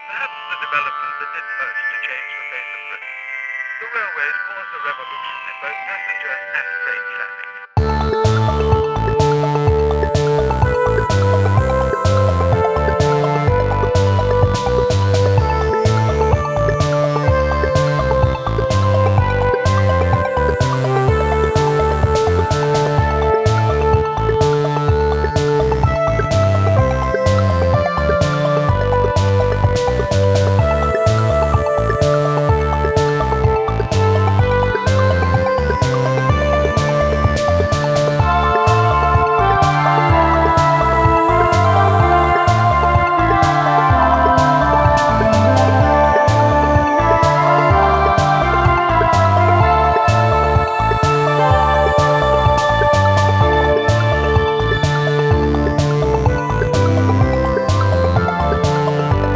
Perhaps the development that did most to change the face of Britain. The railways caused a revolution in both passenger and freight traffic.